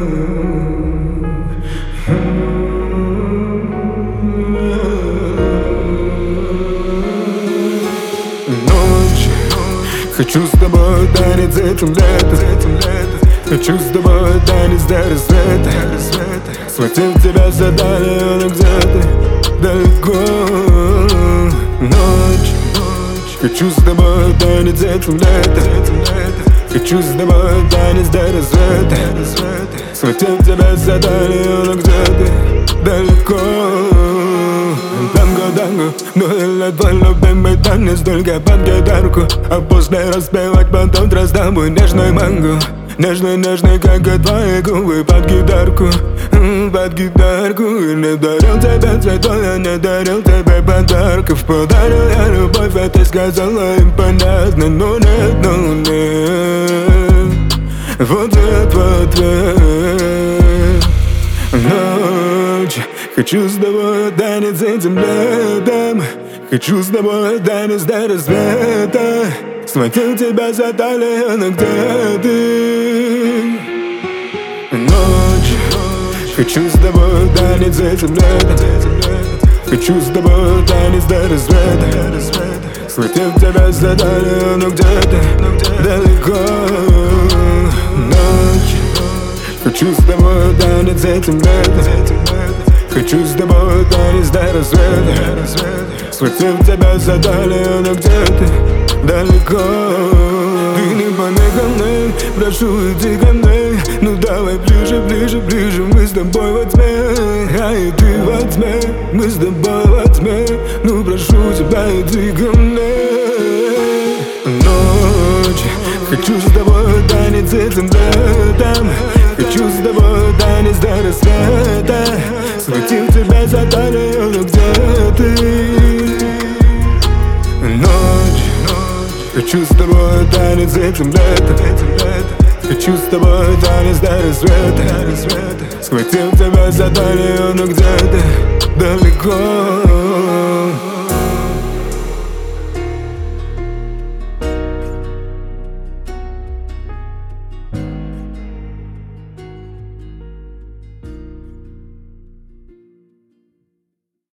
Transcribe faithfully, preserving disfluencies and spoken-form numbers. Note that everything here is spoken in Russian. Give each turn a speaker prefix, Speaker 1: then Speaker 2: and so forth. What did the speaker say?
Speaker 1: Ночь, хочу с тобой танец этим летом. Хочу с тобой танец до рассвета. Схватил тебя за талию, но где ты далеко. Ночь, хочу с тобой танец этим летом. Хочу с тобой танец до рассвета. Схватил тебя за талию, но где ты далеко. Танго, танго, ну и твой любимый танец, только под гитарку. А после распевать потом с тобой нежный манго. Нежный, нежный, как и твои губы под гитарку, под гитарку. И не дарил тебе цветов, я не дарил тебе подарков. Подарил я любовь, а ты сказала им понятно. Но нет, но нет, вот это ответ. Ночь, хочу с тобой танец этим летом. Хочу с тобой танец до рассвета. Схватил тебя за талию, но где ты? Ночь, хочу с тобой танец этим летом. Хочу с тобой танец до рассвета. Схватил тебя за талию, но где ты далеко. Ночь, хочу с тобой танец этим летом. Хочу с тобой танец до рассвета. Схватил тебя за талию, но где ты далеко. Ты не помни ко мне, прошу, иди ко мне. Ну давай ближе, ближе, ближе. Мы с тобой во тьме, а и ты во тьме. Мы с тобой во тьме. Ну прошу тебя, иди ко мне. Ночь, хочу с тобой танец этим летом. Хочу с тобой танец до рассвета. Схватил тебя за талию, но где ты? Ночь, хочу с тобой танец этим летом. Хочу с тобой танец до рассвета. Схватил тебя за талию, но где ты далеко.